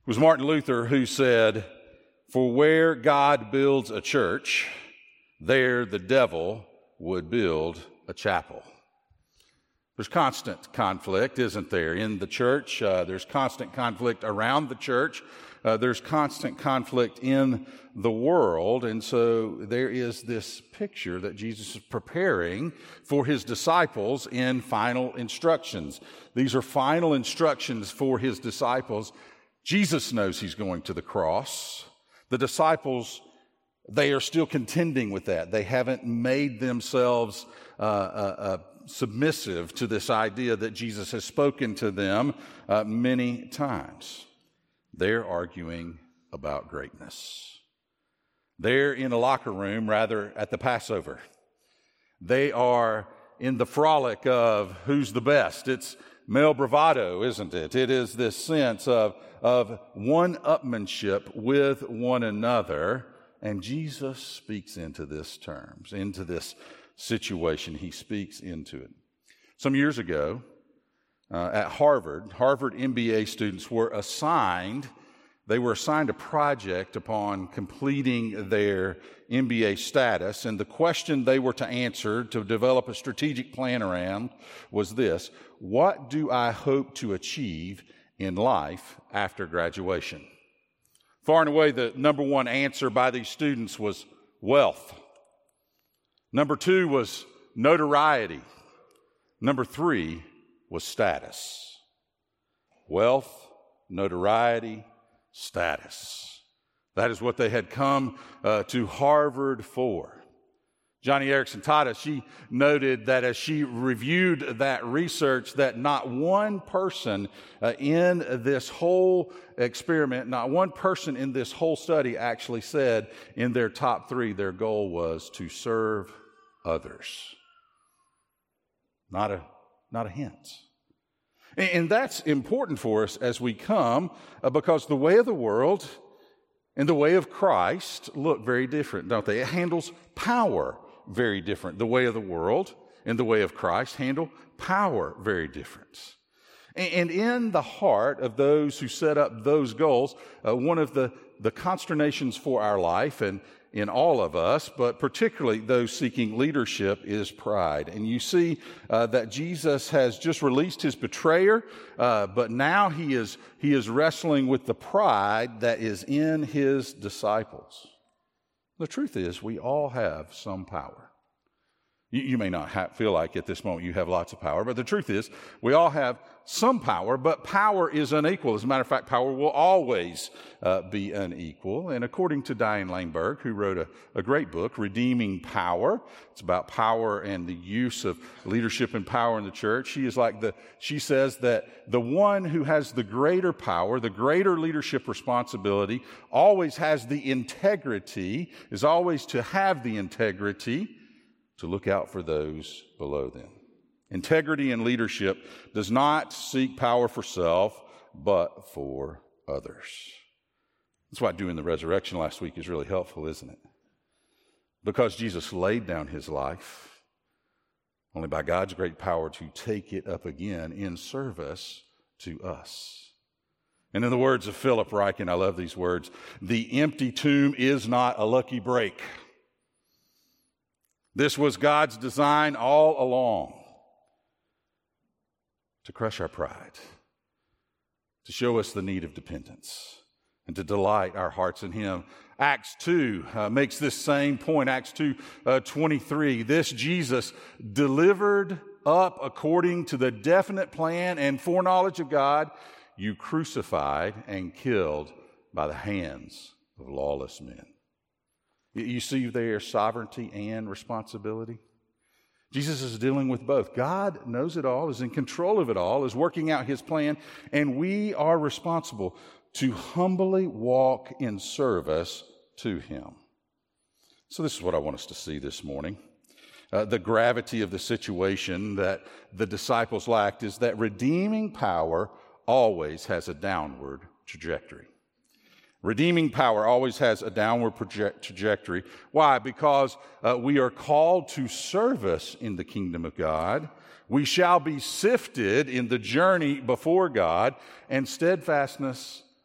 was Martin Luther who said, "For where God builds a church, there the devil would build a chapel." There's constant conflict, isn't there, in the church? There's constant conflict around the church. There's constant conflict in the world. And so there is this picture that Jesus is preparing for his disciples in final instructions. These are final instructions for his disciples. Jesus knows he's going to the cross. The disciples, they are still contending with that. They haven't made themselves submissive to this idea that Jesus has spoken to them many times. They're arguing about greatness. They're in a locker room, rather, at the Passover. They are in the frolic of who's the best. It's male bravado, isn't it? It is this sense of one-upmanship with one another. And Jesus speaks into this terms, into this situation. He speaks into it. Some years ago, at Harvard MBA students were assigned a project upon completing their MBA status, and the question they were to answer to develop a strategic plan around was this: what do I hope to achieve in life after graduation? Far and away, the number one answer by these students was wealth. Number two was notoriety. Number three was status. Wealth, notoriety, status. That is what they had come to Harvard for. Johnny Erickson taught us, she noted that as she reviewed that research, that not one person in this whole experiment, not one person in this whole study actually said in their top three their goal was to serve others. Not a hint. And that's important for us as we come because the way of the world and the way of Christ look very different, don't they? It handles power very different. The way of the world and the way of Christ handle power very different. And in the heart of those who set up those goals, one of the consternations for our life and in all of us, but particularly those seeking leadership, is pride. And you see that Jesus has just released his betrayer, but now he is wrestling with the pride that is in his disciples. The truth is, we all have some power. You may not feel like at this moment you have lots of power, but the truth is, we all have some power, but power is unequal. As a matter of fact, power will always be unequal. And according to Diane Langberg, who wrote a great book, Redeeming Power, it's about power and the use of leadership and power in the church. She says that the one who has the greater power, the greater leadership responsibility, always has the integrity, is always to have the integrity to look out for those below them. Integrity in leadership does not seek power for self, but for others. That's why doing the resurrection last week is really helpful, isn't it? Because Jesus laid down his life, only by God's great power to take it up again in service to us. And in the words of Philip Ryken, I love these words, the empty tomb is not a lucky break. This was God's design all along, to crush our pride, to show us the need of dependence, and to delight our hearts in him. Acts 2 makes this same point, Acts 2:23. This Jesus delivered up according to the definite plan and foreknowledge of God, you crucified and killed by the hands of lawless men. You see their sovereignty and responsibility? Jesus is dealing with both. God knows it all, is in control of it all, is working out his plan, and we are responsible to humbly walk in service to him. So this is what I want us to see this morning. The gravity of the situation that the disciples lacked is that redeeming power always has a downward trajectory. Redeeming power always has a downward trajectory. Why? Because we are called to service in the kingdom of God. We shall be sifted in the journey before God, and steadfastness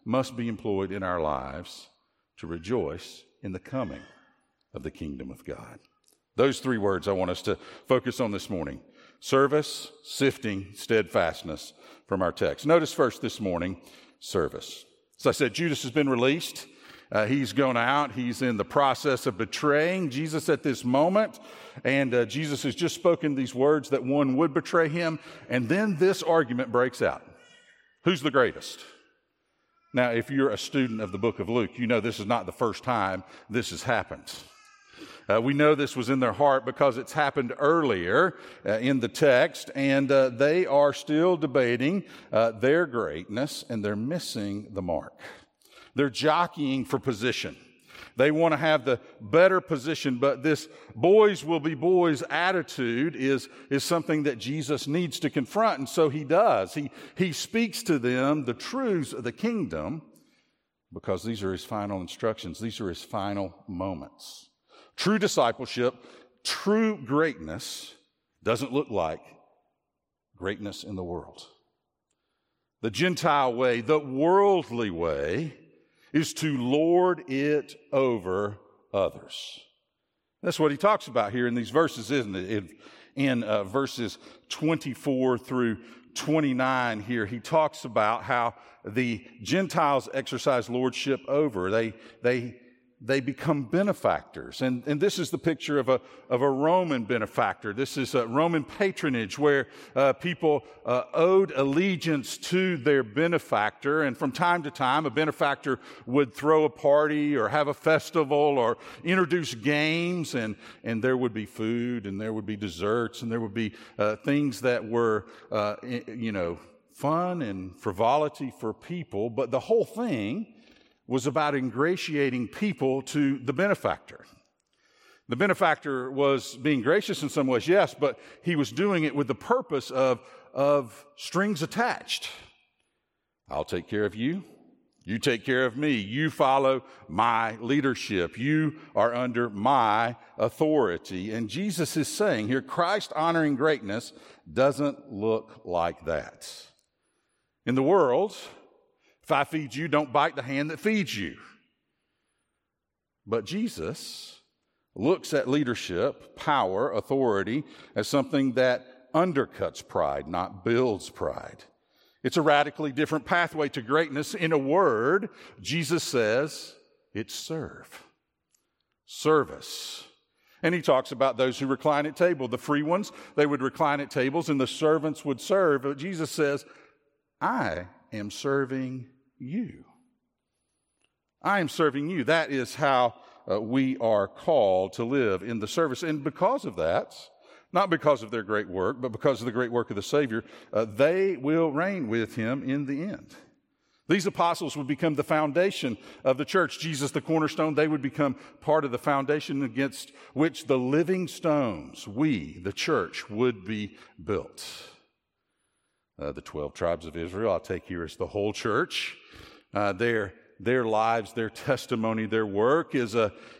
must be employed in our lives to rejoice in the coming of the kingdom of God. Those three words I want us to focus on this morning: service, sifting, steadfastness, from our text. Notice first this morning, service. As I said, Judas has been released. He's gone out. He's in the process of betraying Jesus at this moment. And Jesus has just spoken these words that one would betray him. And then this argument breaks out. Who's the greatest? Now, if you're a student of the book of Luke, you know this is not the first time this has happened. We know this was in their heart because it's happened earlier in the text, and they are still debating their greatness, and they're missing the mark. They're jockeying for position. They want to have the better position, but this boys will be boys attitude is something that Jesus needs to confront, and so he does. He speaks to them the truths of the kingdom because these are his final instructions. These are his final moments. True discipleship, true greatness doesn't look like greatness in the world. The Gentile way, the worldly way, is to lord it over others. That's what he talks about here in these verses, isn't it? In verses 24 through 29 here, he talks about how the Gentiles exercise lordship over. They become benefactors. And this is the picture of a Roman benefactor. This is a Roman patronage where people owed allegiance to their benefactor. And from time to time, a benefactor would throw a party or have a festival or introduce games. And there would be food and there would be desserts and there would be things that were, fun and frivolity for people. But the whole thing was about ingratiating people to the benefactor. The benefactor was being gracious in some ways, yes, but he was doing it with the purpose of strings attached. I'll take care of you. You take care of me. You follow my leadership. You are under my authority. And Jesus is saying here, Christ-honoring greatness doesn't look like that. In the world, if I feed you, don't bite the hand that feeds you. But Jesus looks at leadership, power, authority as something that undercuts pride, not builds pride. It's a radically different pathway to greatness. In a word, Jesus says it's serve. Service. And he talks about those who recline at table. The free ones, they would recline at tables and the servants would serve. But Jesus says, I am serving you. I am serving you. That is how we are called to live in the service. And because of that, not because of their great work, but because of the great work of the Savior, they will reign with him in the end. These apostles would become the foundation of the church. Jesus, the cornerstone, they would become part of the foundation against which the living stones, we, the church, would be built. The 12 tribes of Israel, I'll take here as the whole church. Their lives, their testimony, their work is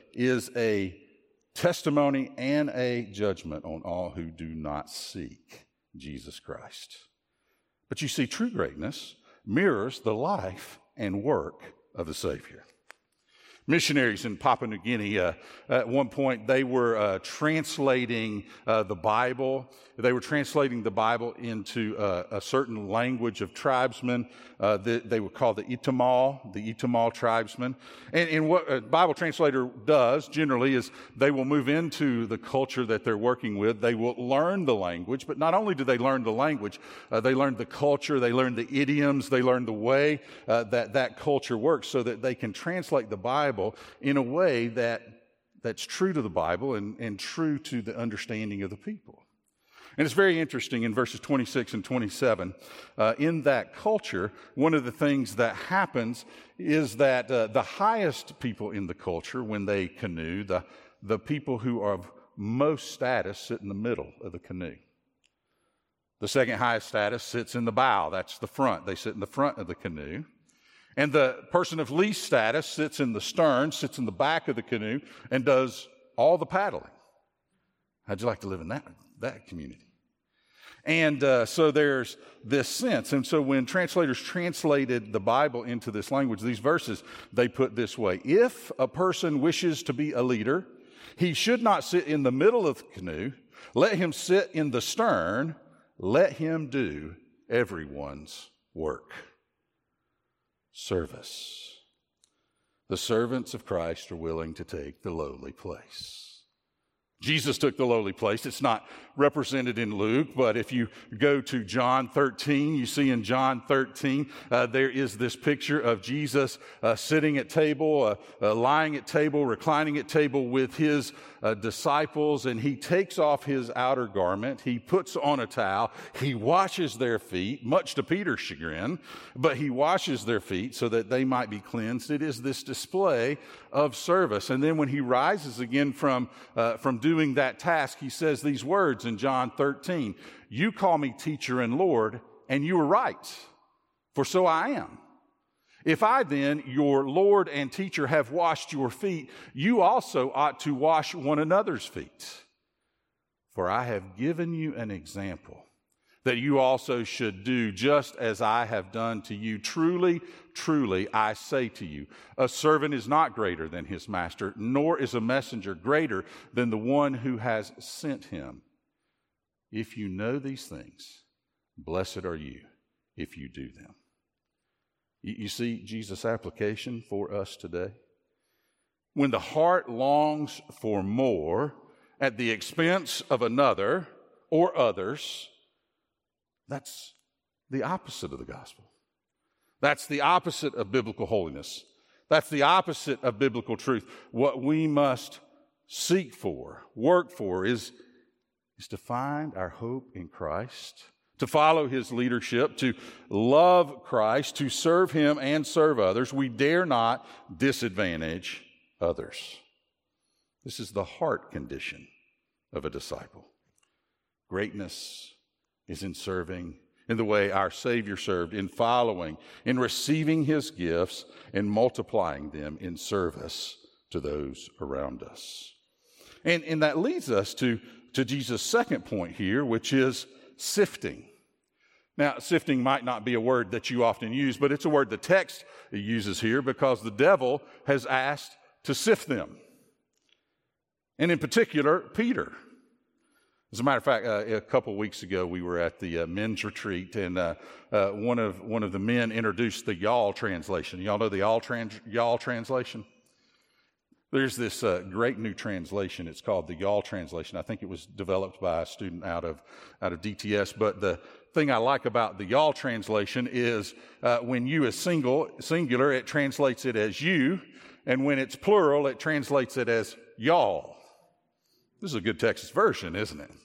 a testimony and a judgment on all who do not seek Jesus Christ. But you see, true greatness mirrors the life and work of the Savior. Missionaries in Papua New Guinea, at one point, they were translating the Bible. They were translating the Bible into a certain language of tribesmen. They were called the Itamal tribesmen. And what a Bible translator does generally is they will move into the culture that they're working with. They will learn the language, but not only do they learn the language, they learn the culture, they learn the idioms, they learn the way that culture works so that they can translate the Bible in a way that's true to the Bible and true to the understanding of the people. And it's very interesting in verses 26 and 27. In that culture, one of the things that happens is that the highest people in the culture, when they canoe, the people who are of most status sit in the middle of the canoe. The second highest status sits in the bow. That's the front. They sit in the front of the canoe. And the person of least status sits in the stern, sits in the back of the canoe, and does all the paddling. How'd you like to live in that community? And so there's this sense. And so when translators translated the Bible into this language, these verses, they put this way: if a person wishes to be a leader, he should not sit in the middle of the canoe. Let him sit in the stern. Let him do everyone's work. Service. The servants of Christ are willing to take the lowly place. Jesus took the lowly place. It's not represented in Luke, but if you go to John 13, you see in John 13, there is this picture of Jesus sitting at table, lying at table, reclining at table with his disciples, and he takes off his outer garment, he puts on a towel, he washes their feet, much to Peter's chagrin, but he washes their feet so that they might be cleansed. It is this display of service. And then when he rises again from doing that task, he says these words in John 13, "You call me teacher and Lord, and you are right, for so I am. If I then, your Lord and teacher, have washed your feet, you also ought to wash one another's feet. For I have given you an example that you also should do just as I have done to you. Truly, truly, I say to you, a servant is not greater than his master, nor is a messenger greater than the one who has sent him. If you know these things, blessed are you if you do them." You see Jesus' application for us today? When the heart longs for more at the expense of another or others, that's the opposite of the gospel. That's the opposite of biblical holiness. That's the opposite of biblical truth. What we must seek for, work for, is to find our hope in Christ, to follow his leadership, to love Christ, to serve him and serve others. We dare not disadvantage others. This is the heart condition of a disciple. Greatness is in serving in the way our Savior served, in following, in receiving his gifts, and multiplying them in service to those around us. And that leads us to Jesus' second point here, which is sifting. Now, sifting might not be a word that you often use, but it's a word the text uses here because the devil has asked to sift them. And in particular, Peter. As a matter of fact, a couple of weeks ago, we were at the men's retreat, and one of the men introduced the Y'all translation. Y'all know the Y'all translation? There's this great new translation. It's called the Y'all translation. I think it was developed by a student out of DTS. But the thing I like about the Y'all translation is when you is singular, it translates it as you, and when it's plural, it translates it as y'all. This is a good Texas version, isn't it?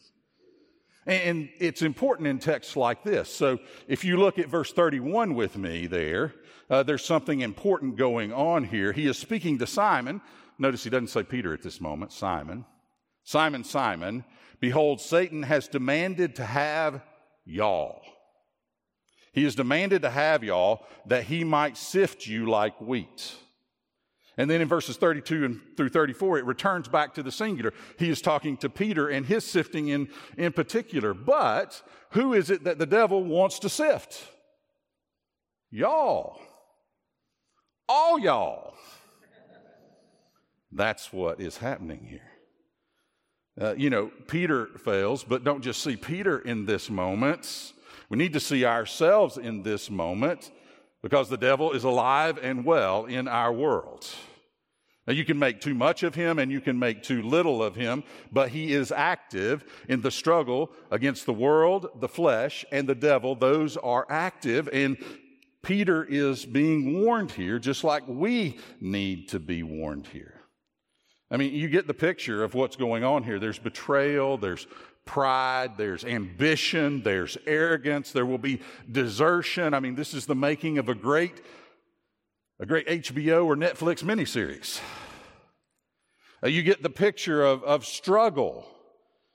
And it's important in texts like this. So if you look at verse 31 with me there's something important going on here. He is speaking to Simon. Notice he doesn't say Peter at this moment. Simon. Simon, Simon, behold, Satan has demanded to have y'all. He has demanded to have y'all that he might sift you like wheat. And then in verses 32 through 34, it returns back to the singular. He is talking to Peter and his sifting in particular. But who is it that the devil wants to sift? Y'all. All y'all. That's what is happening here. Peter fails, but don't just see Peter in this moment. We need to see ourselves in this moment because the devil is alive and well in our world. Now, you can make too much of him and you can make too little of him, but he is active in the struggle against the world, the flesh, and the devil. Those are active, and Peter is being warned here, just like we need to be warned here. I mean, you get the picture of what's going on here. There's betrayal, there's pride, there's ambition, there's arrogance, there will be desertion. I mean, this is the making of a great HBO or Netflix miniseries. You get the picture of struggle.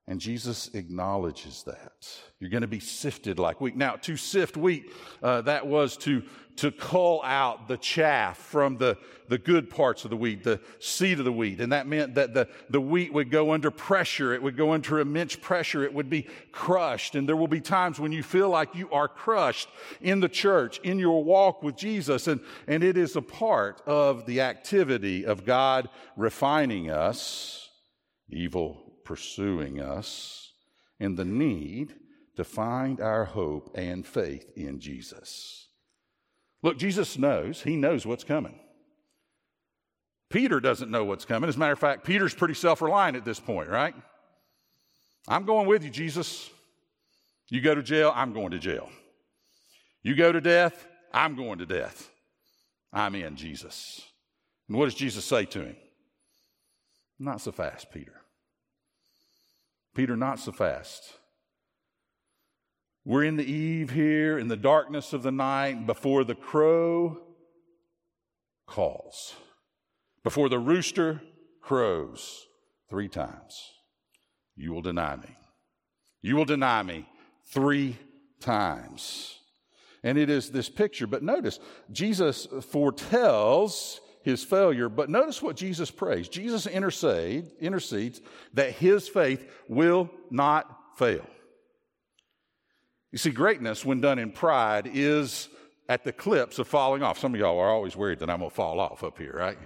And Jesus acknowledges that. You're going to be sifted like wheat. Now, to sift wheat, that was to cull out the chaff from the good parts of the wheat, the seed of the wheat. And that meant that the wheat would go under pressure. It would go under immense pressure. It would be crushed. And there will be times when you feel like you are crushed in the church, in your walk with Jesus. And it is a part of the activity of God refining us, evil pursuing us, and the need to find our hope and faith in Jesus. Look, Jesus knows. He knows what's coming. Peter doesn't know what's coming. As a matter of fact, Peter's pretty self-reliant at this point, right? I'm going with you, Jesus. You go to jail, I'm going to jail. You go to death, I'm going to death. I'm in, Jesus. And what does Jesus say to him? Not so fast, Peter. Peter, not so fast. We're in the eve here, in the darkness of the night, before the crow calls, before the rooster crows 3 times. You will deny me. You will deny me 3 times. And it is this picture. But notice, Jesus foretells his failure, but notice what Jesus prays. Jesus intercedes that his faith will not fail. You see, greatness, when done in pride, is at the clips of falling off. Some of y'all are always worried that I'm going to fall off up here, right?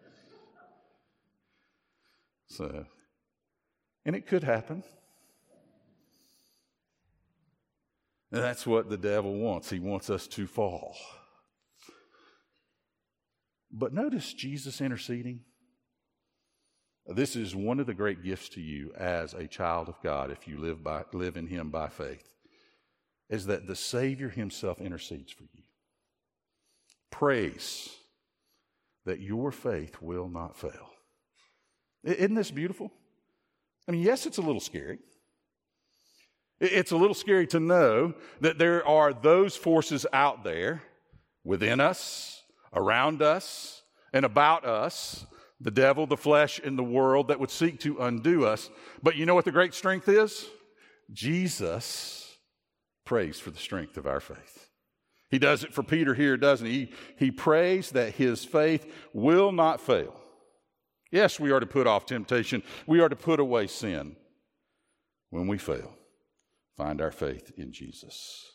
And it could happen. And that's what the devil wants. He wants us to fall. But notice Jesus interceding. This is one of the great gifts to you as a child of God, if you live in him by faith, is that the Savior himself intercedes for you. Prays that your faith will not fail. Isn't this beautiful? I mean, yes, it's a little scary. It's a little scary to know that there are those forces out there within us, around us, and about us, the devil, the flesh, and the world that would seek to undo us. But you know what the great strength is? Jesus prays for the strength of our faith. He does it for Peter here, doesn't he? He prays that his faith will not fail. Yes, we are to put off temptation. We are to put away sin. When we fail, find our faith in Jesus.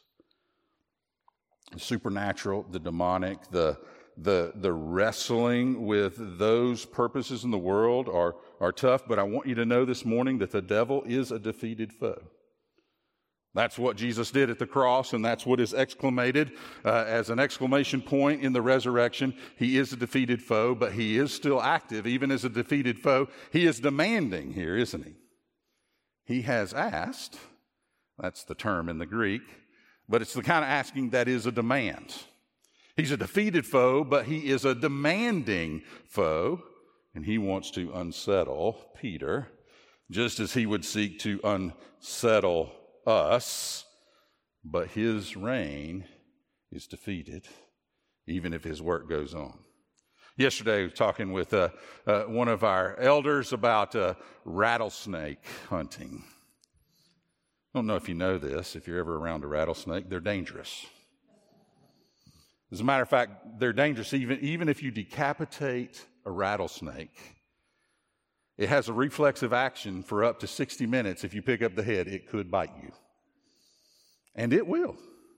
The supernatural, the demonic, the wrestling with those purposes in the world are tough, but I want you to know this morning that the devil is a defeated foe. That's what Jesus did at the cross, and that's what is exclamated as an exclamation point in the resurrection. He is a defeated foe, but he is still active, even as a defeated foe. He is demanding here, isn't he? He has asked. That's the term in the Greek, but it's the kind of asking that is a demand. He's a defeated foe, but he is a demanding foe, and he wants to unsettle Peter, just as he would seek to unsettle us, but his reign is defeated, even if his work goes on. Yesterday, I was talking with one of our elders about rattlesnake hunting. I don't know if you know this. If you're ever around a rattlesnake, they're dangerous. As a matter of fact, they're dangerous even if you decapitate a rattlesnake. It has a reflexive action for up to 60 minutes. If you pick up the head, it could bite you. And it will.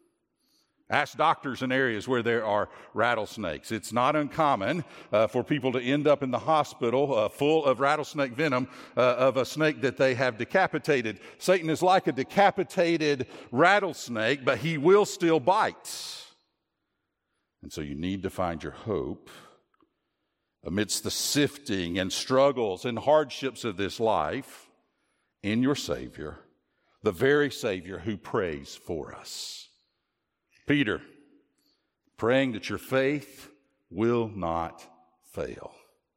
Ask doctors in areas where there are rattlesnakes. It's not uncommon for people to end up in the hospital full of rattlesnake venom of a snake that they have decapitated. Satan is like a decapitated rattlesnake, but he will still bite. And so you need to find your hope amidst the sifting and struggles and hardships of this life in your Savior, the very Savior who prays for us. Peter, praying that your faith will not fail.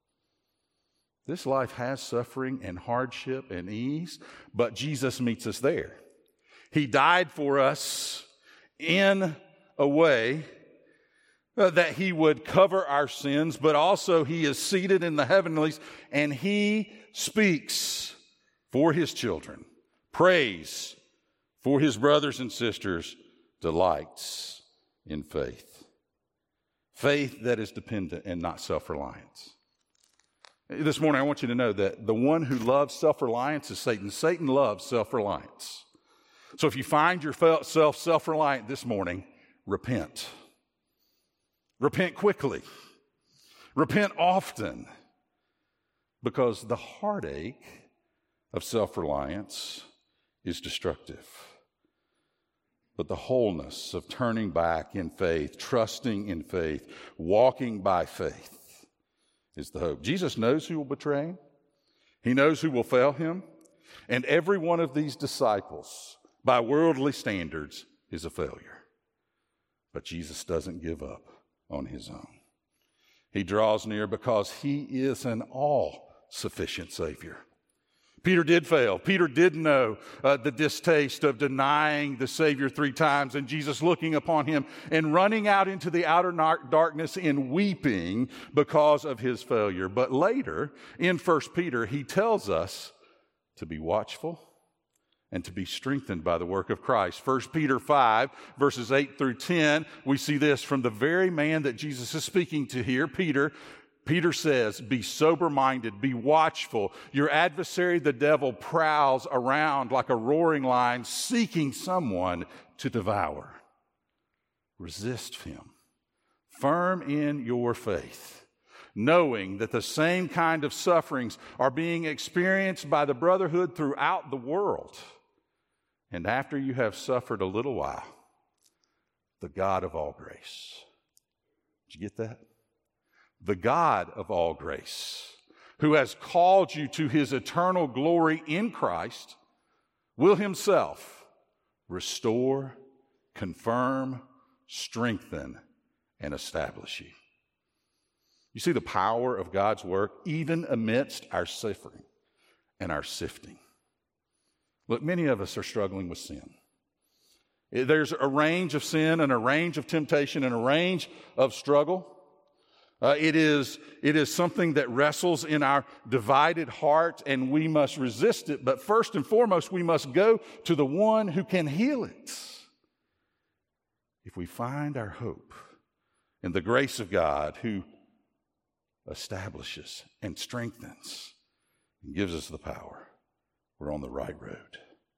This life has suffering and hardship and ease, but Jesus meets us there. He died for us in a way that he would cover our sins, but also he is seated in the heavenlies and he speaks for his children prays for his brothers and sisters, delights in faith. Faith that is dependent and not self-reliance. This morning, I want you to know that the one who loves self-reliance is Satan. Satan loves self-reliance. So if you find yourself self-reliant this morning, repent. Repent quickly. Repent often. Because the heartache of self-reliance is destructive. But the wholeness of turning back in faith, trusting in faith, walking by faith is the hope. Jesus knows who will betray him. He knows who will fail him. And every one of these disciples, by worldly standards, is a failure. But Jesus doesn't give up on his own. He draws near because he is an all-sufficient Savior. Peter did fail. Peter did know the distaste of denying the Savior 3 times, and Jesus looking upon him and running out into the outer darkness and weeping because of his failure. But later, in 1 Peter, he tells us to be watchful and to be strengthened by the work of Christ. 1 Peter 5, verses 8 through 10, we see this from the very man that Jesus is speaking to here, Peter. Peter says, be sober-minded, be watchful. Your adversary, the devil, prowls around like a roaring lion, seeking someone to devour. Resist him, firm in your faith, knowing that the same kind of sufferings are being experienced by the brotherhood throughout the world. And after you have suffered a little while, the God of all grace. Did you get that? The God of all grace, who has called you to his eternal glory in Christ, will himself restore, confirm, strengthen, and establish you. You see the power of God's work even amidst our suffering and our sifting. Look, many of us are struggling with sin. There's a range of sin and a range of temptation and a range of struggle. It is something that wrestles in our divided heart, and we must resist it. But first and foremost, we must go to the one who can heal it. If we find our hope in the grace of God, who establishes and strengthens and gives us the power, we're on the right road.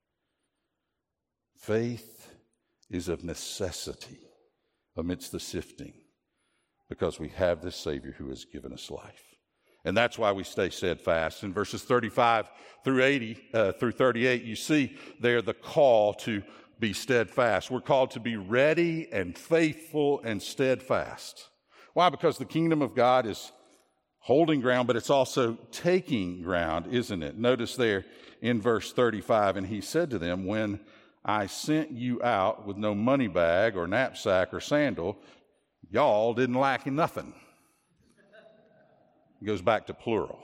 Faith is of necessity amidst the sifting, because we have this Savior who has given us life. And that's why we stay steadfast. In verses 35 through 38, you see there the call to be steadfast. We're called to be ready and faithful and steadfast. Why? Because the kingdom of God is holding ground, but it's also taking ground, isn't it? Notice there in verse 35, and he said to them, when I sent you out with no money bag or knapsack or sandal, y'all didn't lack nothing. It goes back to plural.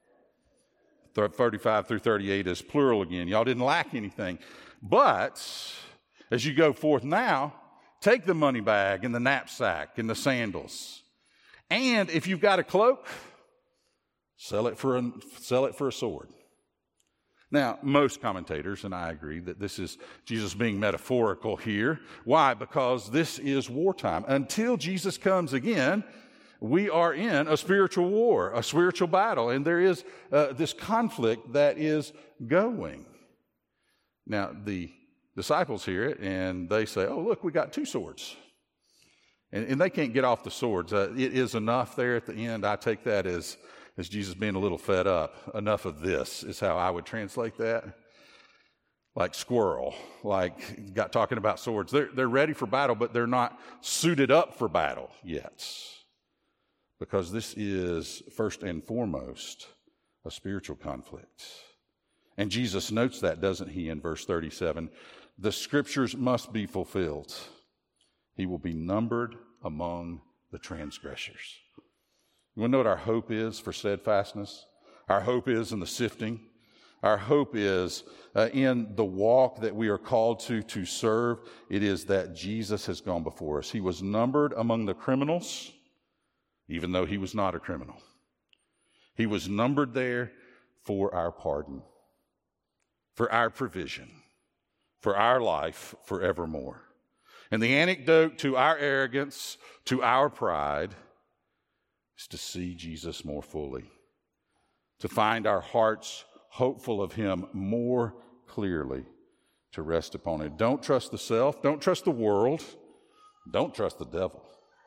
35 through 38 is plural again. Y'all didn't lack anything. But as you go forth now, take the money bag and the knapsack and the sandals. And if you've got a cloak, sell it for a sword. Now, most commentators, and I agree, that this is Jesus being metaphorical here. Why? Because this is wartime. Until Jesus comes again, we are in a spiritual war, a spiritual battle, and there is this conflict that is going. Now, the disciples hear it, and they say, oh, look, we got 2 swords. And they can't get off the swords. It is enough there at the end. I take that as Jesus being a little fed up. Enough of this is how I would translate that. Like squirrel, like got talking about swords. They're ready for battle, but they're not suited up for battle yet. Because this is first and foremost a spiritual conflict. And Jesus notes that, doesn't he, in verse 37? The scriptures must be fulfilled. He will be numbered among the transgressors. You want to know what our hope is for steadfastness? Our hope is in the sifting. Our hope is in the walk that we are called to serve. It is that Jesus has gone before us. He was numbered among the criminals, even though he was not a criminal. He was numbered there for our pardon. for our provision, for our life forevermore. And the antidote to our arrogance, to our pride, is to see Jesus more fully, to find our hearts hopeful of him more clearly, to rest upon it. Don't trust the self, don't trust the world, don't trust the devil,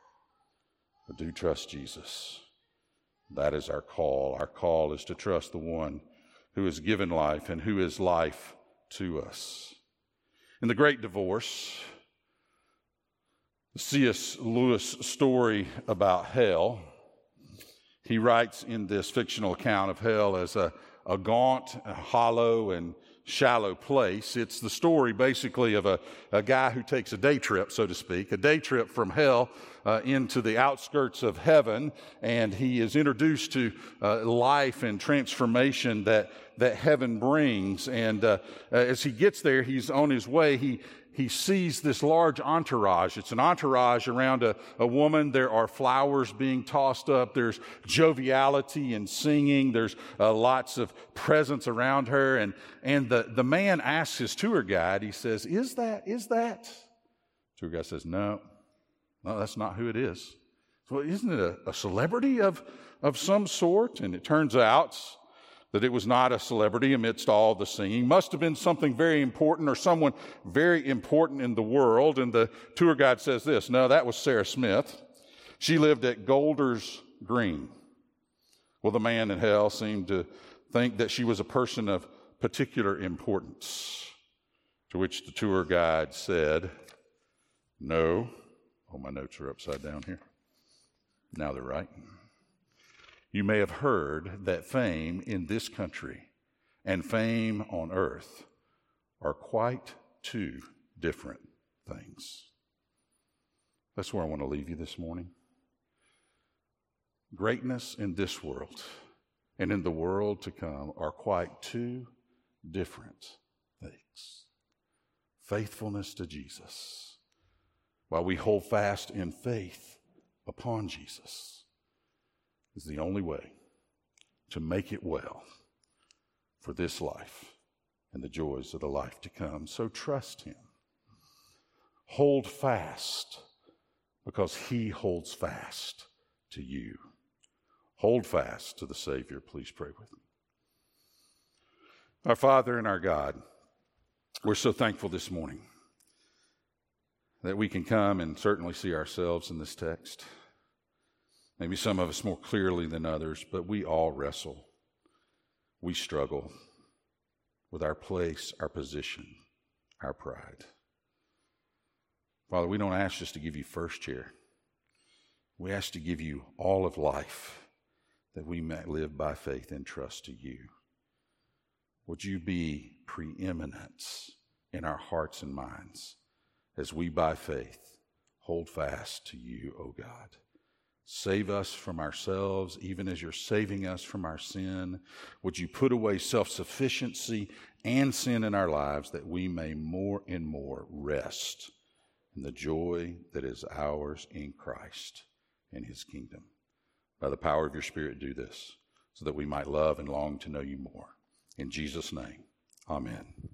but do trust Jesus. That is our call. Our call is to trust the one who has given life and who is life to us. In The Great Divorce, the C.S. Lewis story about hell, he writes in this fictional account of hell as a gaunt, hollow, and shallow place. It's the story basically of a guy who takes a day trip, so to speak, a day trip from hell into the outskirts of heaven, and he is introduced to life and transformation that heaven brings. And as he gets there, he's on his way, he sees this large entourage. It's an entourage around a woman. There are flowers being tossed up. There's joviality and singing. There's lots of presents around her. And the man asks his tour guide, he says, Is that? Tour guide says, No, that's not who it is. Well, isn't it a celebrity of some sort? And it turns out that it was not a celebrity amidst all the singing. Must have been something very important or someone very important in the world. And the tour guide says this, no, that was Sarah Smith. She lived at Golders Green. Well, the man in hell seemed to think that she was a person of particular importance, to which the tour guide said, no. Oh, my notes are upside down here. Now they're right. You may have heard that fame in this country and fame on earth are quite two different things. That's where I want to leave you this morning. Greatness in this world and in the world to come are quite two different things. Faithfulness to Jesus, while we hold fast in faith upon Jesus, is the only way to make it well for this life and the joys of the life to come. So trust him. Hold fast because he holds fast to you. Hold fast to the Savior. Please pray with me. Our Father and our God, we're so thankful this morning that we can come and certainly see ourselves in this text. Maybe some of us more clearly than others, but we all wrestle. We struggle with our place, our position, our pride. Father, we don't ask just to give you first chair. We ask to give you all of life that we might live by faith and trust to you. Would you be preeminence in our hearts and minds as we by faith hold fast to you, O God. Save us from ourselves, even as you're saving us from our sin. Would you put away self-sufficiency and sin in our lives that we may more and more rest in the joy that is ours in Christ and his kingdom. By the power of your Spirit, do this so that we might love and long to know you more. In Jesus' name, amen.